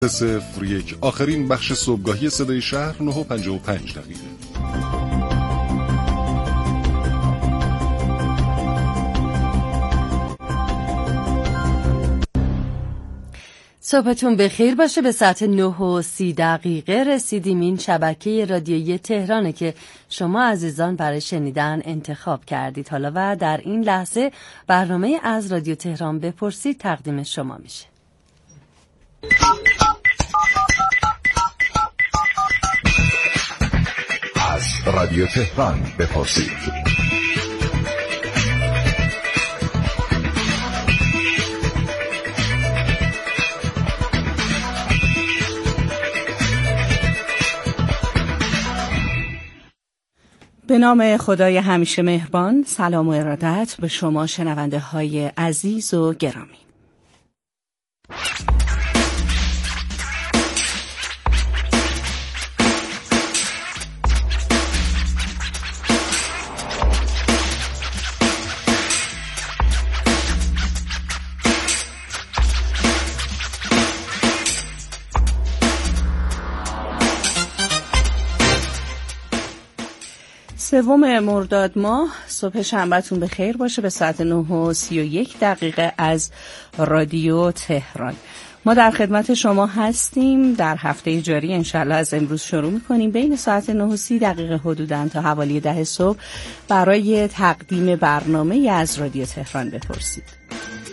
01 آخرین بخش صبحگاهی صدای شهر 9:55. صبحتون بخیر باشه. به ساعت 9:30 رسیدیم. این شبکه رادیویی تهرانه که شما عزیزان برای شنیدن انتخاب کردید. حالا و در این لحظه برنامه از رادیو تهران بپرسید تقدیم شما میشه. از رادیو تهران بپرسید. به نام خدای همیشه مهربان، سلام و ارادت به شما شنونده های عزیز و گرامی. سوم مرداد ماه، صبح شنبهتون به خیر باشه. به ساعت 9:31 از رادیو تهران ما در خدمت شما هستیم. در هفته جاری انشالله از امروز شروع میکنیم بین ساعت 9:30 حدوداً تا حوالی 10 صبح برای تقدیم برنامه از رادیو تهران بپرسید.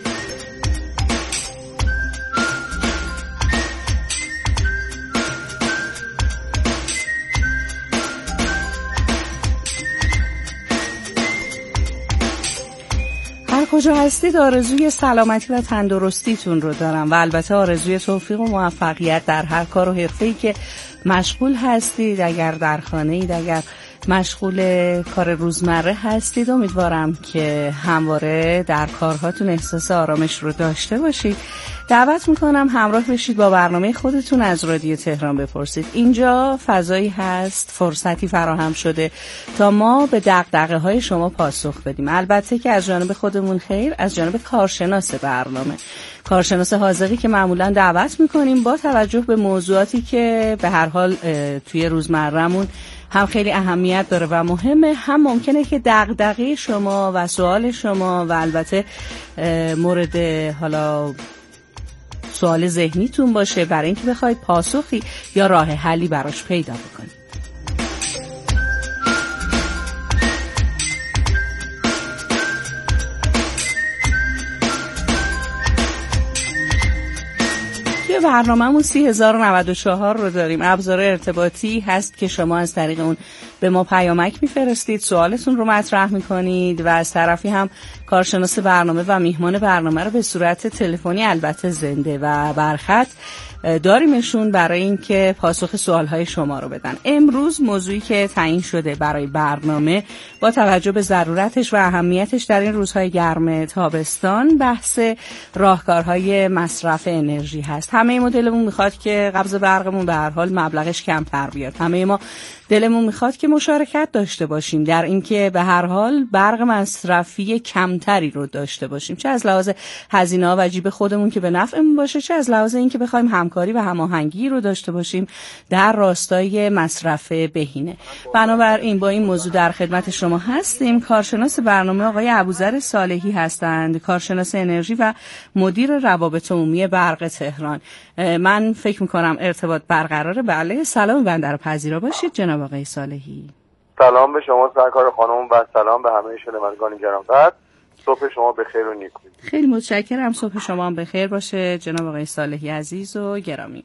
کجا هستید آرزوی سلامتی و تندرستیتون رو دارم و البته آرزوی توفیق و موفقیت در هر کار و حرفه‌ای که مشغول هستید. اگر در خانه‌اید، اگر مشغول کار روزمره هستید، امیدوارم که همواره در کارهاتون احساس آرامش رو داشته باشید. دعوت میکنم همراه بشید با برنامه خودتون از رادیو تهران بپرسید. اینجا فضایی هست، فرصتی فراهم شده تا ما به دغدغه‌های شما پاسخ بدیم. البته که از جانب خودمون خیر، از جانب کارشناس برنامه، کارشناس حاذقی که معمولا دعوت میکنیم با توجه به موضوعاتی که به هر حال توی روزمره‌مون هم خیلی اهمیت داره و مهمه، هم ممکنه که دغدغه شما و سوال شما و البته مورد حالا سوال ذهنیتون باشه برای اینکه بخواید پاسخی یا راه حلی براش پیدا بکنید. برنامه‌مون 30094 رو داریم. ابزار ارتباطی هست که شما از طریق اون به ما پیامک میفرستید، سوالتون رو مطرح میکنید و از طرفی هم کارشناس برنامه و میهمان برنامه رو به صورت تلفنی البته زنده و برخط داریمشون برای اینکه پاسخ سوالهای شما رو بدن. امروز موضوعی که تعیین شده برای برنامه با توجه به ضرورتش و اهمیتش در این روزهای گرم تابستان بحث راهکارهای مصرف انرژی هست. همه ما دلمون میخواد که قبض برقمون به هر حال مبلغش کمتر بیاد. همه ما دلمون میخواد که مشارکت داشته باشیم در اینکه به هر حال برق مصرفی کمتری رو داشته باشیم، چه از لحاظ هزینه‌ها و جیب خودمون که به نفعمون باشه، چه از لحاظ اینکه بخوایم همکاری و هماهنگی رو داشته باشیم در راستای مصرف بهینه. بنابراین با این موضوع در خدمت شما هستیم. کارشناس برنامه آقای ابوذر صالحی هستند، کارشناس انرژی و مدیر روابط عمومی برق تهران. من فکر می‌کنم ارتباط برقراره. بله، سلام بنده رو پذیرا باشید جناب آقای صالحی. سلام به شما سرکار خانم و سلام به همه شنوندگان گرامی. صبح شما بخیر و نیک. خیلی متشکرم. صبح شما هم بخیر باشه جناب آقای صالحی عزیز و گرامی.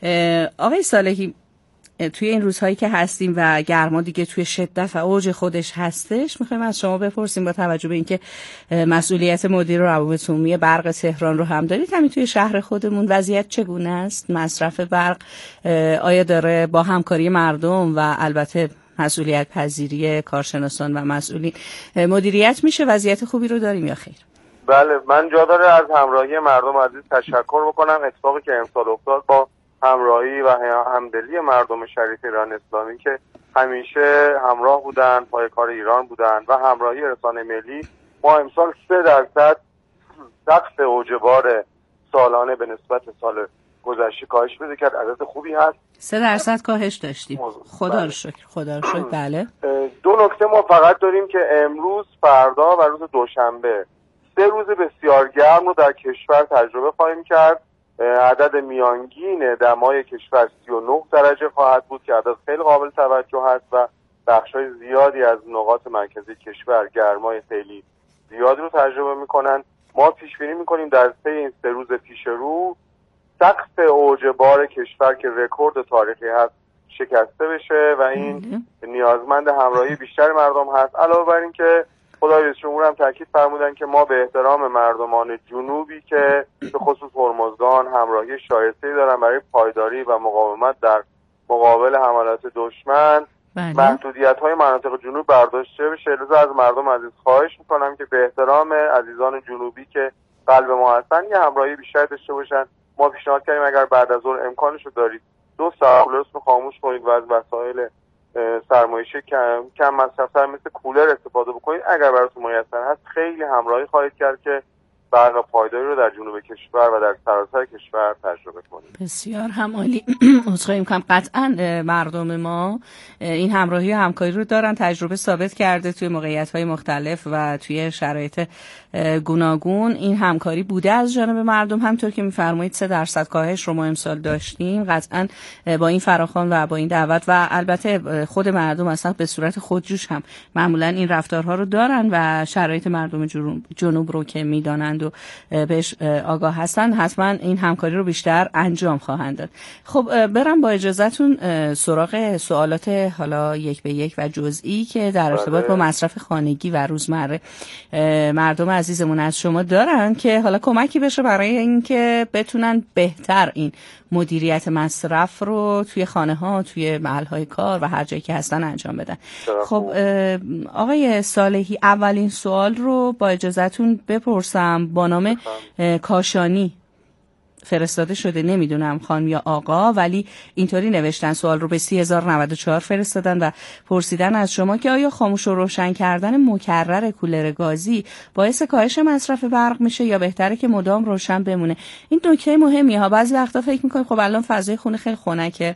آقای صالحی، توی این روزهایی که هستیم و گرما دیگه توی شدت و اوج خودش هستش، میخوایم از شما بپرسیم با توجه به اینکه مسئولیت مدیر روابط عمومی برق تهران رو هم دارید، همین توی شهر خودمون وضعیت چگونه است؟ مصرف برق آیا داره با همکاری مردم و البته مسئولیت پذیری کارشناسان و مسئولین مدیریت میشه؟ وضعیت خوبی رو داریم یا خیر؟ بله، من جا داره از همراهی مردم عزیز تشکر بکنم. اتفاقی که امسال افتاد با همراهی و همدلی مردم شریف ایران اسلامی که همیشه همراه بودن، پای کار ایران بودن و همراهی رسانه ملی، ما امسال 3% سقف اوج بار سالانه به نسبت سال گذشته کاهش پیدا کرد، عدد خوبی هست. 3% کاهش داشتیم. خدا رو شکر، خدا رو شکر. بله. دو نکته ما فقط داریم که امروز، فردا و روز دوشنبه 3 روز بسیار گرم رو در کشور تجربه خواهیم کرد. عدد میانگین دمای کشور 39 درجه خواهد بود که عدد خیلی قابل توجه هست و بخشای زیادی از نقاط مرکزی کشور گرمای خیلی زیادی رو تجربه میکنن. ما پیش بینی میکنیم در طی این 3 روز پیش رو سقف اوج بار کشور که رکورد تاریخی هست شکسته بشه و این نیازمند همراهی بیشتر مردم هست. علاوه بر این که خدای رئیس جمهور هم تاکید فرمودن که ما به احترام مردمان جنوبی که به خصوص هرمزگان همراهی شایسته‌ای دارن برای پایداری و مقاومت در مقابل حملات دشمن، محدودیت‌های مناطق جنوب برداشته بشه. لذا از مردم عزیز خواهش میکنم که به احترام عزیزان جنوبی که قلب ما هستن یه همراهی بیشتر داشته باشن. ما پیشنهاد کردیم اگر بعد از ظهر امکانش رو دارید 2 ساعت کولرتون خاموش کنید و از وسایل سرمایشی کم مصرف‌تر مثل کولر استفاده بکنید. اگر براتون میسر هست خیلی همراهی خواهید کرد که برق پایداری رو در جنوب کشور و در سراسر کشور تجربه کنید. بسیار هم عالی. عذرخواهی می‌کنم. قطعاً مردم ما این همراهی و همکاری رو دارن، تجربه ثابت کرده توی موقعیت‌های مختلف و توی شرایط گوناگون این همکاری بوده از جانب مردم. همونطور که می‌فرمایید 3% کاهش رو ما امسال داشتیم. قطعاً با این فراخوان و با این دعوت و البته خود مردم اصلا به صورت خودجوش هم معمولاً این رفتارها رو دارن و شرایط مردم جنوب رو که می‌دانند و بهش آگاه هستن حتما این همکاری رو بیشتر انجام خواهند داد. خب برم با اجازهتون سراغ سوالات حالا یک به یک و جزئی که در ارتباط با مصرف خانگی و روزمره مردم عزیزمون از شما دارن که حالا کمکی بشه برای اینکه بتونن بهتر این مدیریت مصرف رو توی خانه ها، توی محل های کار و هر جایی که هستن انجام بدن. خب آقای صالحی، اولین سوال رو با اجازهتون بپرسم. با نام کاشانی فرستاده شده، نمیدونم خانم یا آقا، ولی اینطوری نوشتن سوال رو به 30,094 فرستادن و پرسیدن از شما که آیا خاموش و روشن کردن مکرر کولر گازی باعث کاهش مصرف برق میشه یا بهتره که مدام روشن بمونه؟ این نکته مهمیه ها. بعضی وقتا فکر میکنیم خب الان فضای خونه خیلی خنکه،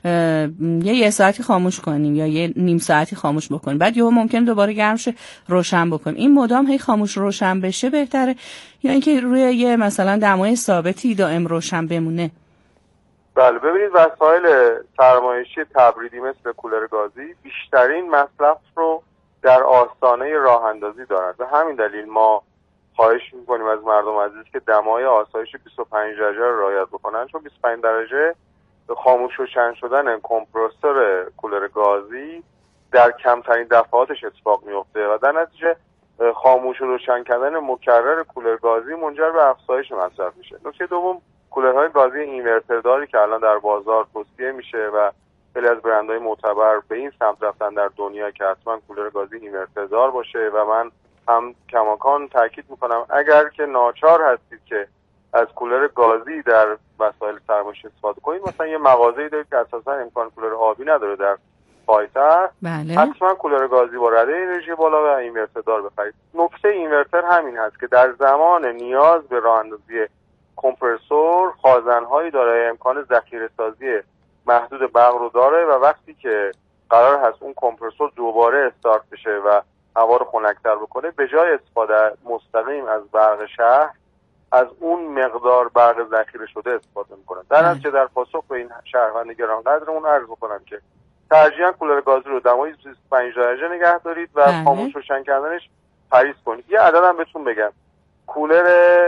یه ساعتی خاموش کنیم یا یه نیم ساعتی خاموش بکنیم، بعد یهو ممکنه دوباره گرم شه روشن بکنیم. این مدام هی خاموش روشن بشه بهتره یا اینکه روی یه مثلا دمای ثابتی دائم روشن بمونه؟ بله، ببینید وسایل سرمایشی تبریدی مثل کولر گازی بیشترین مصرف رو در آستانه راه اندازی دارند. به همین دلیل ما خواهش می‌کنیم از مردم عزیز که دمای آسایش 25 درجه رو رعایت بکنن، چون 25 درجه خاموش روشن شدن کمپرسور کولر گازی در کمترین دفعاتش اتفاق میفته و در نتیجه خاموش روشن کردن مکرر کولر گازی منجر به افزایش مصرف میشه. نکته دوم، کولرهای گازی اینورتر داری که الان در بازار توصیه میشه و خیلی از برندهای معتبر به این سمت رفتن در دنیا که حتما کولر گازی اینورتر دار باشه و من هم کماکان تاکید میکنم اگر که ناچار هستید که از کولر گازی در وسایل سرمایشی استفاده کنید، مثلا یه مغازه‌ای دارید که اساسا امکان کولر آبی نداره در پایتخت، حتما کولر گازی با رده انرژی بالا و اینورتر دار بخرید. نکته اینورتر همین هست که در زمان نیاز به راه اندازی کمپرسور خازن‌هایی داره، امکان ذخیره‌سازی محدود برق رو داره و وقتی که قرار هست اون کمپرسور دوباره استارت بشه و هوا رو خنک‌تر بکنه، به جای استفاده مستقیم از برق شهر از اون مقدار برق ذخیره شده استفاده میکنن. در نتیجه در پاسخ به این شهروند گرانقدرمون عرض بکنم که ترجیحاً کولر گازی رو دمای 25 درجه نگه دارید و خاموش روشن کردنش پریز کنید. یه عددم بهتون بگم، کولر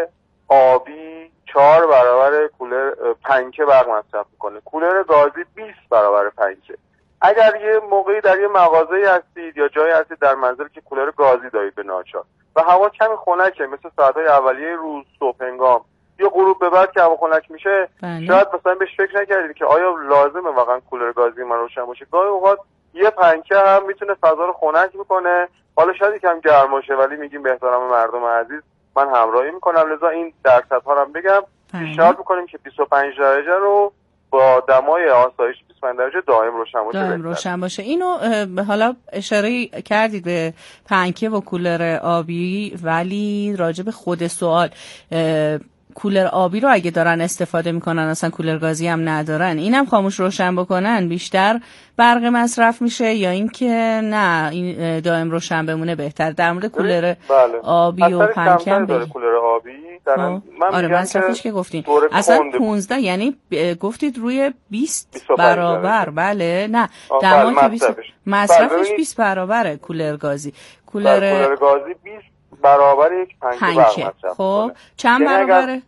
آبی 4 برابر کولر پنکه برق مصرف میکنه، کولر گازی 20 برابر پنکه. اگر یه موقعی در یه مغازه‌ای هستید یا جایی هستید در منزل که کولر گازی دارید به ناچار و هوا کمی خنکه، مثل ساعت‌های اولیه روز صبح هنگام یا غروب به بعد که هوا خنک میشه، شاید مثلا بهش فکر نکردید که آیا لازمه واقعا کولر گازی من روشن باشه. گاهی اوقات یه پنکه هم میتونه فضا رو خنک بکنه، حالا شاید یکم گرم باشه ولی میگیم به احترام مردم عزیز من همراهی میکنم. لذا این درصدها رو بگم، پیشنهاد میکنیم که 25 درجه رو با دمای آسایش 25 درجه دائم روشن باشه. اینو حالا اشاره کردید به پنکه و کولر آبی، ولی راجع به خود سوال کولر آبی رو اگه دارن استفاده میکنن، اصلا کولر گازی هم ندارن، اینم خاموش روشن بکنن بیشتر برق مصرف میشه یا اینکه نه این دائم روشن بمونه بهتر؟ در مورد کولر آبی و پنکم داره کولر آبی من آره مصرفش که گفتین اصلا 15 یعنی گفتید روی 20 برابر. بله نه در ما که مصرفش 20 برابره کولر گازی. کولر گازی 20 برابر یک پنکه. خب چند برابره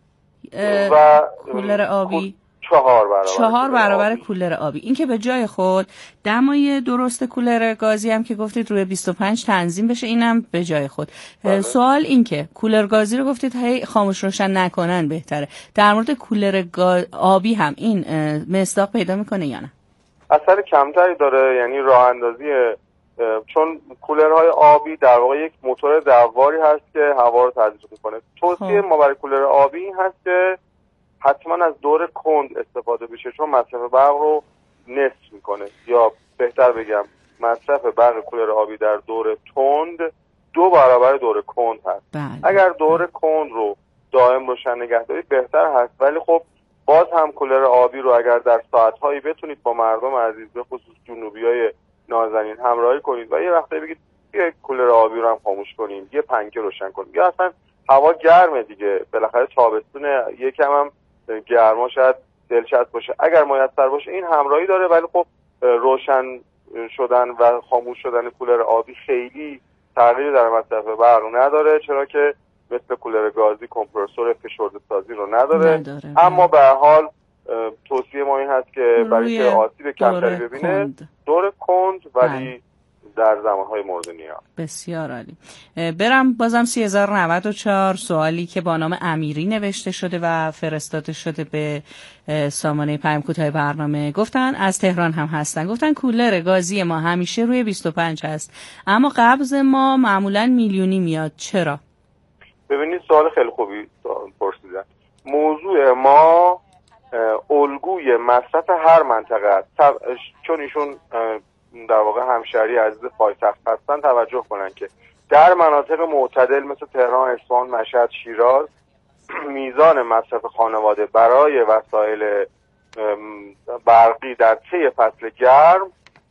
کولر آبی؟ 4 برابر کولر آبی. این که به جای خود دمای درست کولر گازی هم که گفتید روی 25 تنظیم بشه، اینم به جای خود. سوال این که کولر گازی رو گفتید هی خاموش روشن نکنن بهتره، در مورد کولر آبی هم این مصداق پیدا میکنه یا نه؟ اثر کمتری داره، یعنی راه اندازی، چون کولرهای آبی در واقع یک موتور دواری هست که هوا رو تجزیه میکنه. توصیه ما برای کولر آبی این هست که حتما از دور کند استفاده بشه، چون مصرف برق رو نصف میکنه، یا بهتر بگم مصرف برق کولر آبی در دور تند 2 برابر دور کند هست. اگر دور کند رو دائم روشن نگه دارید بهتر هست، ولی خب باز هم کولر آبی رو اگر در ساعت‌هایی بتونید با مردم عزیز به خصوص جنوبیای نازنین همراهی کنید و یه وقتی بگید یه کولر آبی رو هم خاموش کنیم، یه پنکه روشن کنیم، یا اصلا هوا گرمه دیگه، بالاخره تابستونه، یکم هم گرما شاید دلچسب باشه، اگر میسر باشه این همراهی داره. ولی خب روشن شدن و خاموش شدن کولر آبی خیلی تغییری در مصرف برق نداره، چرا که مثل کولر گازی کمپرسور فشرده سازی رو نداره. اما به هر حال توصیه ما این هست که برای که آسیب کمتری ببینه دور کند ولی در زمانهای مورد نیاز. بسیار عالی. برم بازم 3094 سوالی که با نام امیری نوشته شده و فرستاده شده به سامانه پیام کوتاه برنامه. گفتن از تهران هم هستن، گفتن کولر گازی ما همیشه روی 25 هست اما قبض ما معمولا میلیونی میاد، چرا؟ ببینید سوال خیلی خوبی پرسیدن. موضوع ما الگوی مصرف هر منطقه است، چون ایشون در واقع همشهری عزیز پایتخت هستن توجه کنن که در مناطق معتدل مثل تهران، اصفهان، مشهد، شیراز میزان مصرف خانواده برای وسایل برقی در طی فصل گرم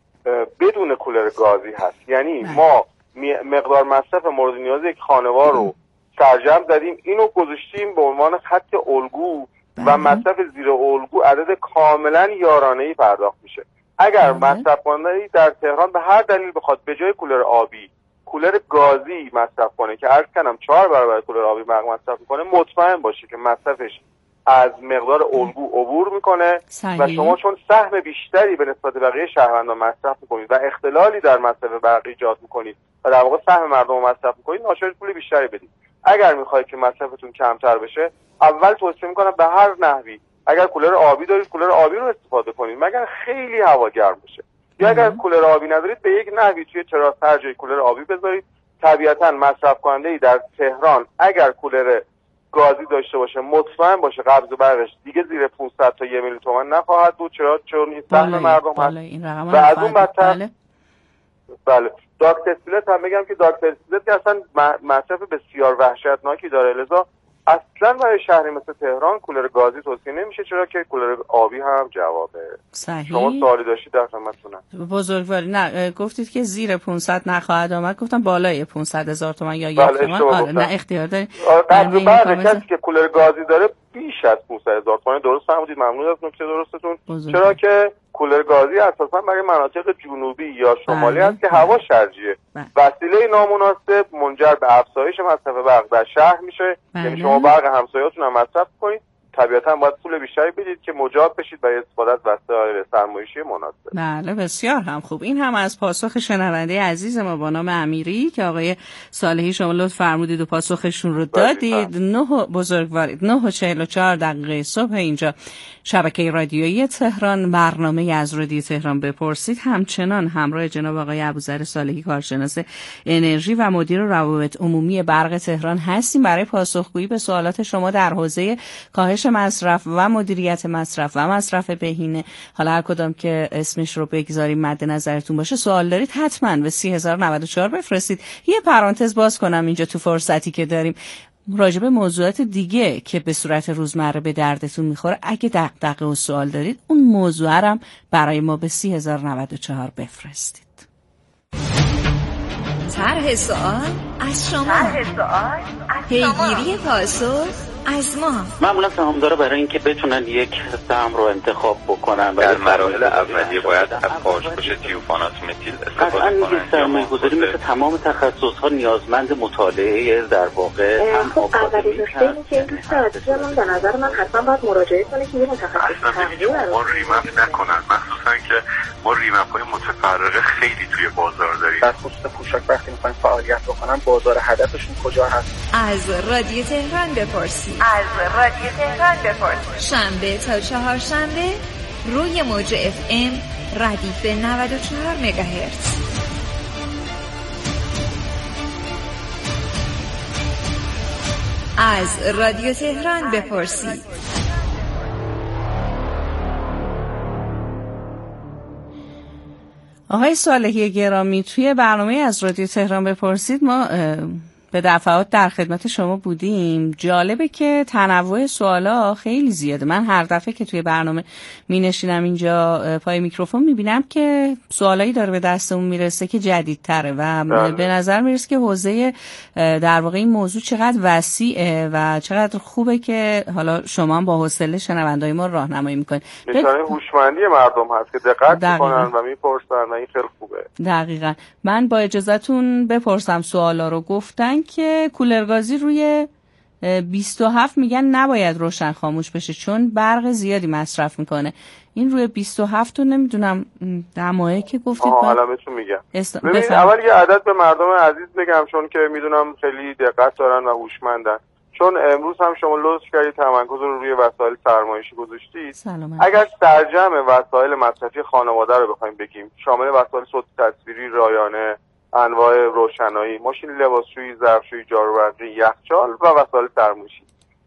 بدون کولر گازی هست. یعنی ما مقدار مصرف مورد نیاز یک خانوار رو سرجم زدیم، اینو گذاشتیم به عنوان خط الگو و مصرف زیر الگو عدد کاملا یارانه‌ای پرداخت میشه. اگر مصرف کننده در تهران به هر دلیل بخواد به جای کولر آبی کولر گازی مصرف کنه که عرض کنم 4 برابر کولر آبی مصرف میکنه، مطمئن باشه که مصرفش از مقدار الگو عبور میکنه و شما چون سهم بیشتری به نسبت بقیه شهروندان مصرف میکنید و اختلالی در مصرف برقی ایجاد میکنید و در واقع سهم مردم رو مصرف میکنید، ناچار پول بیشتری بدید. اگر میخواید که مصرفتون کمتر بشه، اول توصیه میکنم به هر نحوی اگر کولر آبی دارید کولر آبی رو استفاده کنید مگر خیلی هوا گرم بشه، یا اگر کولر آبی ندارید به یک نحوی توی تراس هر جای کولر آبی بذارید. طبیعتا مصرف کننده‌ای در تهران اگر کولر گازی داشته باشه مطمئن باشه قبض برقش دیگه زیر 500 تا 1 میلیون تومان نخواهد بود، چون این سهم مردم هست. و از اون بدتر بله داکت اسپلت هم بگم که داکت اسپلت که اصلا مصرف بسیار وحشتناکی داره، لذا اصلا برای شهری مثل تهران کولر گازی توصیه نمیشه، چرا که کولر آبی هم جوابه. صحیح. شما سوالی داشتید در خدمتتونم. بزرگواری نه گفتید که زیر 500 نخواهد آمد، گفتم بالای 500,000 تومان یا 1 تومان. آره نه اختیار دارید. قبل بعد کسی که کولر گازی داره بیش از 500,000 تومان. درست فهمیدید، ممنون از نکته درستتون. چرا که کولر گازی اساسا برای مناطق جنوبی یا شمالی است که هوا شرجیه. وسیله نامناسب منجر به افزایش مصرف برق در شهر میشه. یعنی شما برق همسایه‌تون هم مصرف کنید، طبیعتا باید پول بیشتری بدید که مجاب بشید برای استفاده از وسایل سرمایشی مناسب. بله بسیار هم خوب. این هم از پاسخ شنونده عزیز ما با نام امیری که آقای صالحی شما لطف فرمودید و پاسخشون رو دادید. 9 بزرگوارید 9:44 صبح اینجا شبکه رادیویی تهران، برنامه از رادیو تهران بپرسید. همچنان همراه جناب آقای ابوذر صالحی کارشناس انرژی و مدیر روابط عمومی برق تهران هستیم برای پاسخگویی به سوالات شما در حوزه کاهش مصرف و مدیریت مصرف و مصرف بهینه. حالا هر کدام که اسمش رو بگذاریم مد نظرتون باشه، سوال دارید حتما به 30,094 بفرستید. یه پرانتز باز کنم اینجا تو فرصتی که داریم. راجع به موضوعات دیگه که به صورت روزمره به دردتون میخوره اگه دغدغه و سوال دارید اون موضوع هم برای ما به 30,094 بفرستید. طرح سوال از شما، پیگیری پاسخ از ما. معمولا سهامدارا برای اینکه بتونن یک سهم رو انتخاب بکنن در مراحل اولیه باید از پاشپش تیوفانات متیل استفاده کنن. سرمایه‌گذاری مثل تمام تخصص‌ها نیازمند مطالعه در واقع خب اولی نکته اینه که این دوست عزیزمون به نظر من حتما باید مراجعه کنه که یه متخصص تغذیه ما ریمپ نکنن، مخصوصا که ما ریمپ‌های متفرقه خیلی توی بازار داریم. در خصوص پوشاک وقتی می‌خوایم فعالیت بکنن بازار هدفشون کجا هست؟ از رادیو تهران بپرسید. شنبه تا چهارشنبه روی موج FM ردیف 94 مگاهرتز. از رادیو تهران بپرسید. آقای صالحی گرامی، توی برنامه از رادیو تهران بپرسید ما به دفعات در خدمت شما بودیم. جالبه که تنوع سوالا خیلی زیاده. من هر دفعه که توی برنامه می نشینم اینجا پای میکروفون می بینم که سوالایی داره به دستمون میرسه که جدیدتره و به نظر میرسه که حوزه در واقع این موضوع چقدر وسیعه و چقدر خوبه که حالا شما هم با حوصله شنوندای ما راهنمایی میکنید. نشانه هوشمندی مردم هست که دقت میکنن و میپرسن و این خیلی خوبه. دقیقاً. من با اجازهتون بپرسم سوالا رو. گفتن که کولرگازی روی 27 میگن نباید روشن خاموش بشه چون برق زیادی مصرف میکنه. این روی 27 رو نمیدونم دمایه که گفتید. حالا بهتون میگم. ببینید اول یه عدد به مردم عزیز بگم چون که میدونم خیلی دقت دارن و هوشمندن. چون امروز هم شما لطف کردید تمرکز رو روی وسایل سرمایشی گذاشتید. اگر سرجم وسایل مصرفی خانواده رو بخوایم بگیم شامل وسایل صوتی تصویری، رایانه، انواع روشنایی، ماشین لباسشویی، ظرفشویی، جاروبرقی، یخچال و وسایل سرمایشی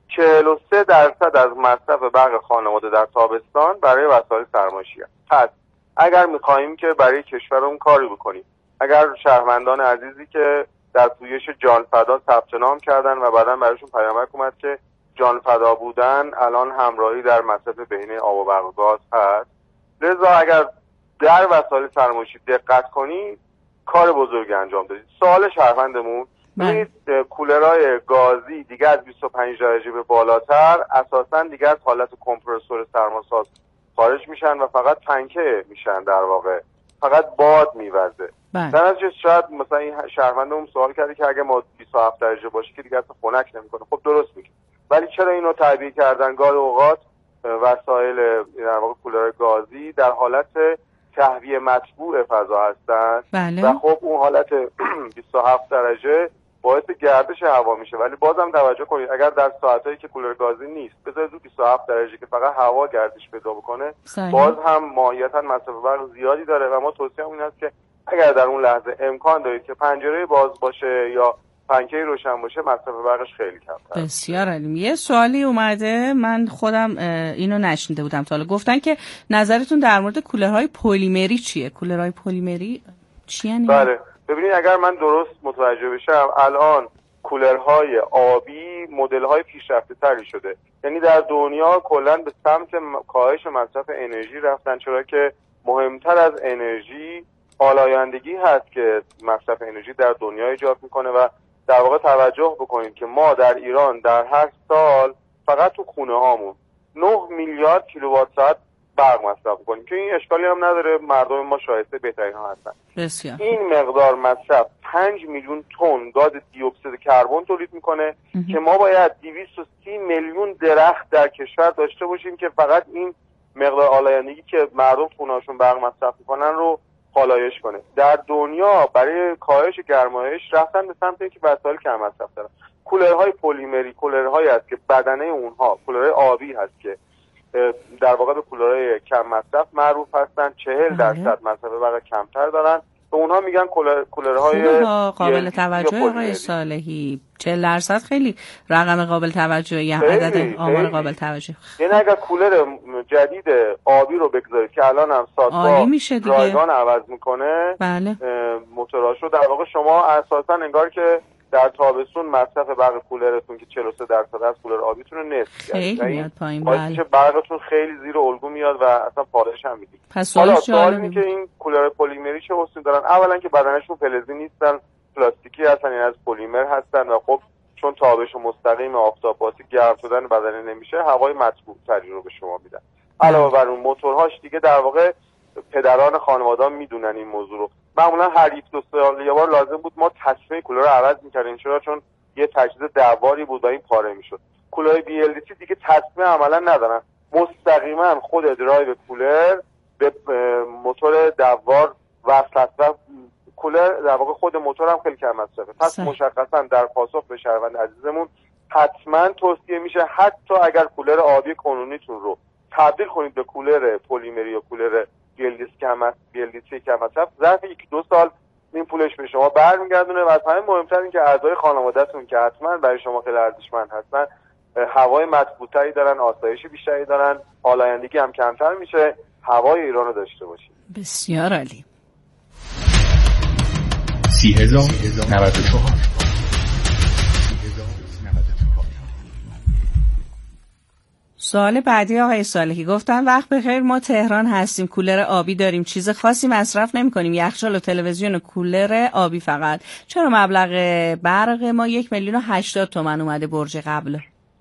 43% از مصرف برق خانواده در تابستان برای وسایل سرمایشی است. پس اگر می‌خوایم که برای کشورمون کاری بکنیم، اگر شهروندان عزیزی که در پویش جانفدا ثبت نام کردن و بعداً برایشون پیامک اومد که جانفدا بودن الان همراهی در مصرف بهینه آب و برق و گاز هست، لذا اگر در وسایل سرمایشی دقت کنید کار بزرگی انجام دادید. سوال شهروندمون ببینید کولرهای گازی دیگه از 25 درجه به بالاتر اساساً دیگه از حالت کمپرسور سرماساز خارج میشن و فقط پنکه میشن، در واقع فقط باد میوزه. در نتیجه شاید مثلا این شهروندمون سوال کرده که اگه ما 27 درجه باشه که دیگه اصلا خنک نمیکنه. خب درست میگه، ولی چرا اینو تعبیه کردن؟ گاهی اوقات وسایل در واقع کولرهای گازی در حالت تهویه مطبوع فضا هستن و خب اون حالت 27 درجه باعث گردش هوا میشه. ولی بازم توجه کنید اگر در ساعتایی که کولر گازی نیست بذارید رو 27 درجه که فقط هوا گردش پیدا بکنه، باز هم ماهیتا مصرف برق زیادی داره و ما توصیه‌مون این است که اگر در اون لحظه امکان دارید که پنجره باز باشه یا پنکه روشن باشه مصرف برقش خیلی کمتره. بسیار عالی. یه سوالی اومده، من خودم اینو نشنیده بودم تا حالا. گفتن که نظرتون در مورد کولرهای پلیمری چیه؟ کولرهای پلیمری چی یعنی؟ بله ببینید اگر من درست متوجه بشم الان کولرهای آبی مدل‌های پیشرفته‌تری شده، یعنی در دنیا کلاً به سمت کاهش مصرف انرژی رفتن، چرا که مهمتر از انرژی آلایندگی هست که مصرف انرژی در دنیا ایجاد میکنه. و در واقع توجه بکنید که ما در ایران در هر سال فقط تو خونه هامون 9 میلیارد کیلووات ساعت برق مصرف کنیم که این اشکالی هم نداره، مردم ما شایسته بهترین ها هستن. بسیار. این مقدار مصرف 5 میلیون تن گاز دی اکسید کربن تولید میکنه که ما باید 230 میلیون درخت در کشور داشته باشیم که فقط این مقدار آلایندگی که مردم خونه‌هاشون برق مصرف میکنن رو پالایش کنه. در دنیا برای کاهش گرمایش رفتن به سمت اینکه وسایل کم مصرف دارن. کولرهای پلیمری کولرهایی هست که بدنه اونها کولرهای آبی هست که در واقع به کولرهای کم مصرف معروف هستن، 40% مصرف برق کمتر دارن. به اونها میگن کولرهای قابل توجه. آقای صالحی 40% خیلی رقم قابل توجهی، عدد آمار قابل توجه. یعنی اگر کولر جدید آبی رو بگذارید که الان هم سازها رایگان عوض میکنه، بله. موتوراشو در واقع شما اساسا انگار که در تابستون مصرف برق کولرتون که 43% از کولر آبیتون رو نصف کرد. خیلی میاد پایین. بله. برقتون خیلی زیر الگو میاد و اصلا پالایش هم میدید. حالا سوال اینه که این کولر پلیمری چه حسنی دارن؟ اولا که بدنشون فلزی نیستن، پلاستیکی هستن، یعنی از پلیمر هستن و خب چون تابش مستقیم آفتاب باعث گرم شدن بدن نمیشه، هوای مطبوع تری رو به شما میدن. علاوه بر اون موتورهاش دیگه در واقع پدران خانواده‌ها میدونن این موضوع رو. معمولا هر 1-2 سال یه بار لازم بود ما تصمیم کولر رو عوض می‌کردیم، چون یه تجهیز دواری بود و این پاره میشد. کولر BLDC دیگه تصمیم عملا ندارن، مستقیما خود درایو کولر به موتور دوار وصل است و کولر در واقع خود موتور هم خیلی کم مصرفه. پس مشخصا در پاسخ به شهروند عزیزمون حتما توصیه میشه حتی اگر کولر آبی کنونیتون رو تبدیل کنید به کولر پلیمری یا کولر BLDC کم مصرف، ظرف 1-2 سال این پولش به شما برمیگردونه. و از همه مهمتر این که اعضای خانواده‌تون که حتما برای شما خیلی ارزشمند هستن هوای مطبوع‌تری دارن، آسایش بیشتری دارن، آلایندگی هم کمتر میشه، هوای ایران رو داشته باشید. بسیار عالی. 30,094 سوال بعدی آقای صالحی گفتن وقت بخیر، ما تهران هستیم، کولر آبی داریم، چیز خاصی مصرف نمی کنیم، یخچال و تلویزیون و کولر آبی فقط. چرا مبلغ برق ما 1,080,000 اومده برج قبل؟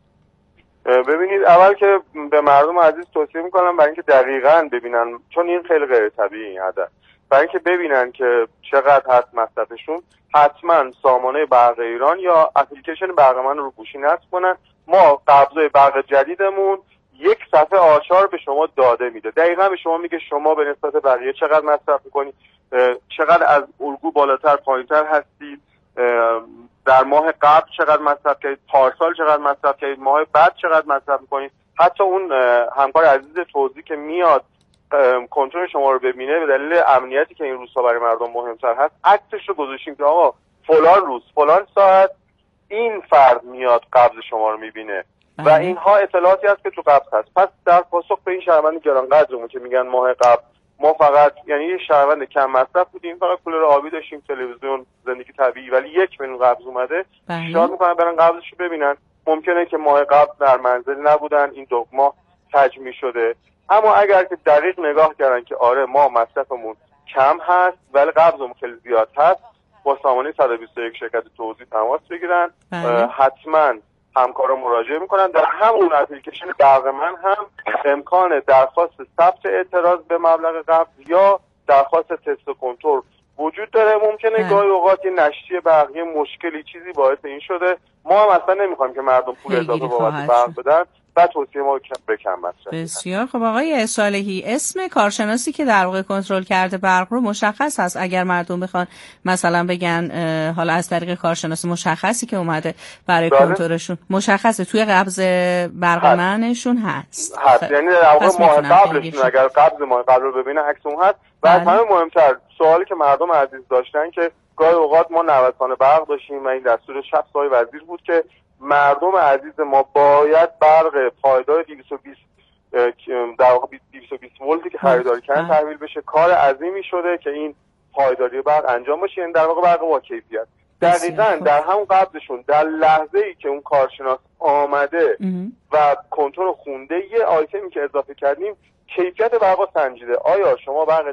ببینید اول که به مردم عزیز توصیه میکنم برای اینکه دقیقاً ببینن، چون این خیلی غیر طبیعی این عدد، برای اینکه ببینن که چقدر هست مصرفشون، حتما سامانه برق ایران یا اپلیکیشن برق من رو گوشی نصب کنن. ما قبضای برق جدیدمون یک صفحه آچار به شما داده میده، دقیقاً به شما میگه شما به نسبت بقیه چقدر مصرف میکنید، چقدر از الگو بالاتر پایینتر هستید، در ماه قبل چقدر مصرف کردید، پارسال چقدر مصرف کردید، ماه بعد چقدر مصرف میکنید. حتی اون همکار عزیز توضیح که میاد کنترل شما رو ببینه، به دلیل امنیتی که این روزها برای مردم مهمتر هست، عکسش رو گذاشتیم که آقا فلان روز فلان ساعت این فرد میاد قبض شما رو میبینه و اینها اطلاعاتی هست که تو قبض هست. پس در پاسخ به این شهروند گرانقدرمون که میگن ماه قبل ما فقط یعنی یه شهروند کم مصرف بودیم، فقط کولر آبی داشتیم، تلویزیون، زندگی طبیعی، ولی 1,000,000 قبض اومده، پیشنهاد میکنن برن قبضش رو ببینن. ممکنه که ماه قبل در منزل نبودن، این 2 ماه تجمیع شده، اما اگر که دقیق نگاه کردن که آره ما مصرفمون کم هست ولی قبضمون خیلی زیاد هست، با سامانه 121 شرکت توزیع تماس بگیرن. حتما همکارا مراجعه میکنن. در همون اپلیکیشن برق من هم امکان درخواست ثبت اعتراض به مبلغ قبض یا درخواست تست و کنترل وجود داره. ممکنه گاهی اوقات یه نشتی برقی مشکلی چیزی باعث این شده، ما هم اصلا نمیخوایم که مردم پول اضافه بابت برق بدن و توصیه ما به کم مصرف. بسیار خب آقای صالحی، اسم کارشناسی که در واقع کنترل کرده برق رو مشخص هست؟ اگر مردم بخوان مثلا بگن حالا از طریق کارشناس مشخصی که اومده برای کنترلشون مشخصه توی قبض برق منشون هست، یعنی در واقع ماه قبلشون اگر قبض ماه قبل رو ببینه عکس اون هست. و از همه مهمتر سوالی که مردم عزیز داشتن که گاهی اوقات ما نوسان برق داشتیم و این دستور شب آقای وزیر بود که مردم عزیز ما باید برق پایدار 220 در واقع 220 ولتی که خریداری کردن تحویل بشه. کار عظیمی شده که این پایداری برق انجام بشه، یعنی در واقع برق با کیفیت. دقیقاً در همون قبضشون در لحظه‌ای که اون کارشناس آمده و کنترل خونده یه آیتمی که اضافه کردیم کیفیت برق سنجیده، آیا شما برق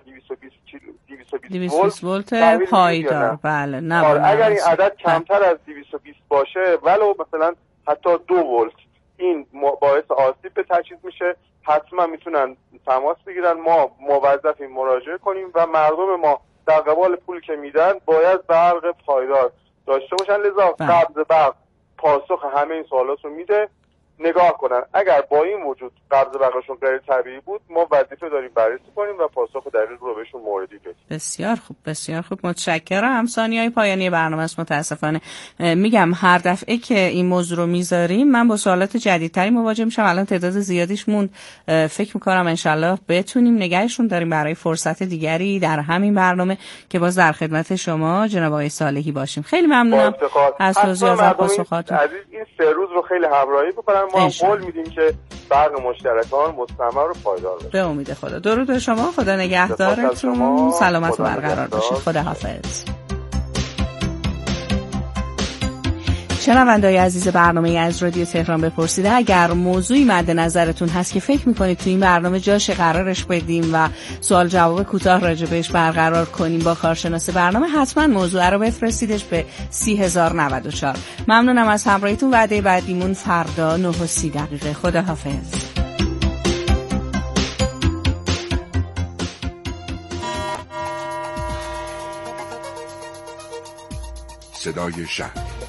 220 ولت پایدار؟ بله نه. اگر این عدد کمتر از 220 باشه ولو مثلا حتی 2 ولت این باعث آسیب به تجهیز میشه، حتما میتونن تماس بگیرن، ما موظفیم مراجعه کنیم و مردم ما در قبال پول که میدن باید برق پایدار داشته باشن. لذا قبض برق پاسخ همه این سوالات رو میده. نگاه کنن اگر با این وجود قبض برقشون غیر طبیعی بود، ما وظیفه داریم بررسی کنیم و پاسخ دقیق رو بهشون موردی بدیم. بسیار خوب، بسیار خوب، متشکرم. ثانیه‌های پایانی برنامه است. متاسفانه میگم هر دفعه که این موضوع رو میذاریم من با سوالات جدیدتری مواجه میشم. الان تعداد زیادیش موند، فکر میکنم انشالله بتونیم نگهشون داریم برای فرصت دیگری در همین برنامه که باز در خدمت شما جناب آقای صالحی باشیم. خیلی ممنونم از توضیحات و پاسخاتون. عزیز این 3 روز رو خیلی همراهی بکنن، ما قول میدیم که برق مشترکان مستمر و پایدار باشه. به امید خدا. درود به شما، خدا نگهدارتون، سلامت و برقرار باشید. خدا حافظ. شنونده‌های عزیز برنامه از رادیو تهران بپرسید، اگر موضوعی مد نظرتون هست که فکر میکنید تو این برنامه جاش قرارش بدیم و سوال جواب کوتاه راجبش برقرار کنیم با کارشناس برنامه، حتما موضوع رو بفرستیدش به 30,094. ممنونم از همراهیتون. وعده بعدیمون فردا 9:30. خداحافظ. صدای شهر.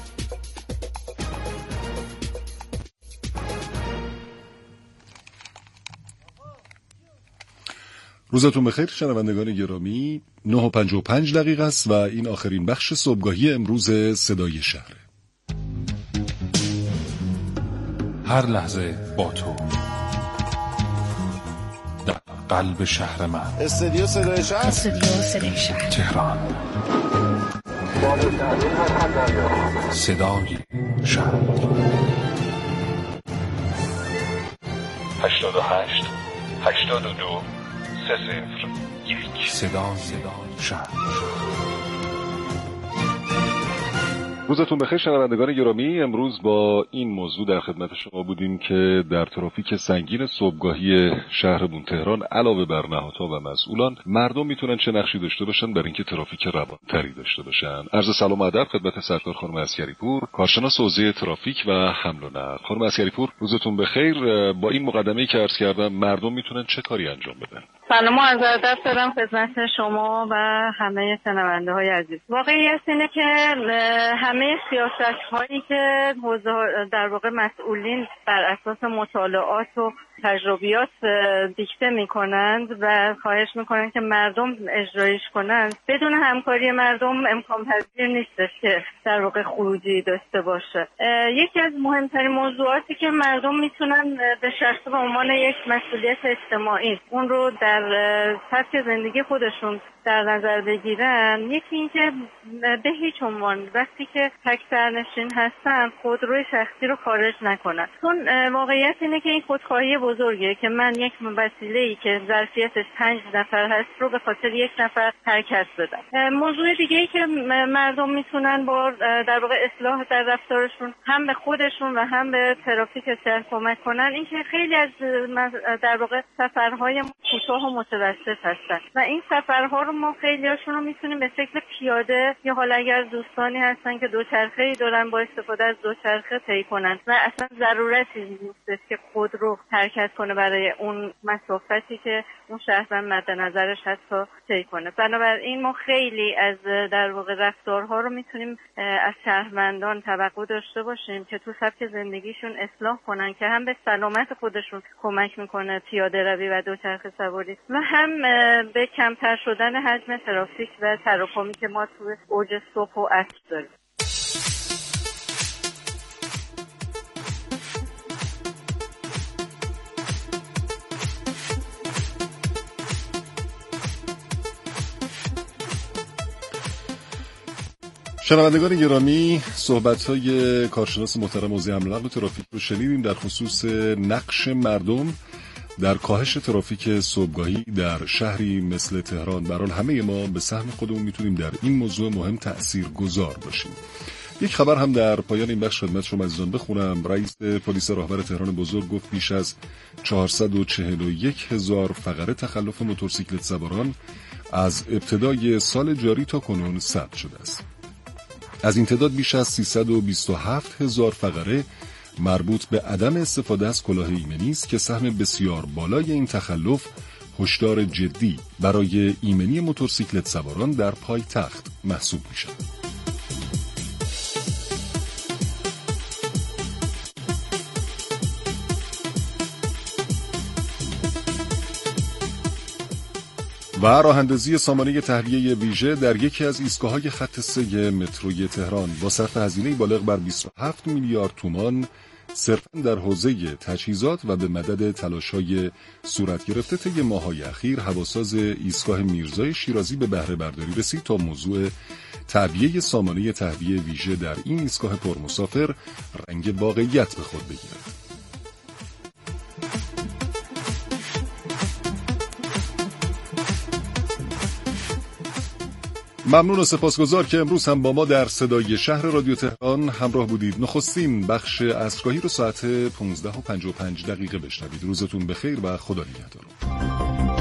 روزتون بخیر شنوندگان گرامی. 9:55 است و این آخرین بخش صبحگاهی امروز صدای شهر. هر لحظه با تو در قلب شهر من. استودیو صدای شهر. تهران. صدای شهر. 88 82 301. صدای شهر. روزتون بخیر شنوندگان گرامی. امروز با این موضوع در خدمت شما بودیم که در ترافیک سنگین صبحگاهی شهرمون تهران علاوه بر نهادها و مسئولان، مردم میتونن چه نقشی داشته باشن برای اینکه ترافیک روانتری داشته باشن. عرض سلام و ادب خدمت سرکار خانم عسکری پور، کارشناس حوزه ترافیک و حمل و نقل. خانم عسکری پور روزتون بخیر. با این مقدمه‌ای که عرض کردم، مردم میتونن چه کاری انجام بدن؟ سلام و عرض ادب دارم خدمت شما و همه شنونده‌های عزیز. واقعیت اینه که همه سیاست‌هایی که در واقع مسئولین بر اساس مطالعات و تجربیات دیکته میکنند و خواهش میکنند که مردم اجرایش کنند، بدون همکاری مردم امکان پذیر نیستش که در واقع خروجی داشته باشه. یکی از مهمترین موضوعاتی که مردم میتونن به شخص به عنوان یک مسئولیت اجتماعی اون رو در سطح زندگی خودشون در نظر بگیرن، یکی این که به هیچ عنوان وقتی که تک سرنشین هستن خودروی شخصی رو خارج نکنن، چون واقعیت اینه که این خودخواهی بزرگه که من یک وسیله‌ای که ظرفیتش 5 نفر هست رو به خاطر 1 نفر حرکت بدم. موضوع دیگه‌ای که مردم میتونن با در واقع اصلاح در رفتارشون هم به خودشون و هم به ترافیک شهر کمک کنن، این که خیلی از در واقع سفرهای کوتاه و متوسط هستن و این سفرها رو ما خیلیاشون رو میتونیم به شکل پیاده یا حالا اگر دوستانی هستن که دوچرخه‌ای دارن با استفاده از دوچرخه طی کنن و اصلا ضرورتی نیست که خود رو حرکت کنه برای اون مسافتی که اون شهروند مد نظرش هست تا طی کنه. بنابراین ما خیلی از در واقع رفتارها رو میتونیم از شهروندان توقع داشته باشیم که تو سبک زندگیشون اصلاح کنن که هم به سلامت خودشون کمک میکنه پیاده روی و دوچرخه سواری و هم به کمتر شدن حجم ترافیک و تراکمی که ما تو اوج صبح و عصر داریم. شنوندگان گرامی، صحبت‌های کارشناس محترم حوزه حمل و نقل و ترافیک رو شنیدیم در خصوص نقش مردم در کاهش ترافیک صبحگاهی در شهری مثل تهران. به هر حال همه ما به سهم خودمون میتونیم در این موضوع مهم تأثیرگذار باشیم. یک خبر هم در پایان این بخش خدمت شما عزیزان بخونم. رئیس پلیس راهور تهران بزرگ گفت بیش از 441,000 فقره تخلف موتورسیکلت سواران از ابتدای سال جاری تا کنون ثبت شده است. از این تعداد بیش از 327,000 فقره مربوط به عدم استفاده از کلاه ایمنی است که سهم بسیار بالای این تخلف هشدار جدی برای ایمنی موتورسیکلت سواران در پایتخت محسوب می‌شود. و راه‌اندازی سامانه تهویه ویژه در یکی از ایستگاه‌های خط 3 متروی تهران با صرف هزینه بالغ بر 27 میلیارد تومان صرفاً در حوزه تجهیزات و به مدد تلاش‌های صورت گرفته طی ماه‌های اخیر، هواساز ایستگاه میرزای شیرازی به بهره برداری رسید تا موضوع تعبیه سامانه تهویه ویژه در این ایستگاه پرمسافر رنگ واقعیت به خود بگیرد. ممنون و سپاسگزار که امروز هم با ما در صدای شهر رادیو تهران همراه بودید. نخستین بخش عصرگاهی رو ساعت 15:55 بشنوید. روزتون بخیر و خدا نگهدار.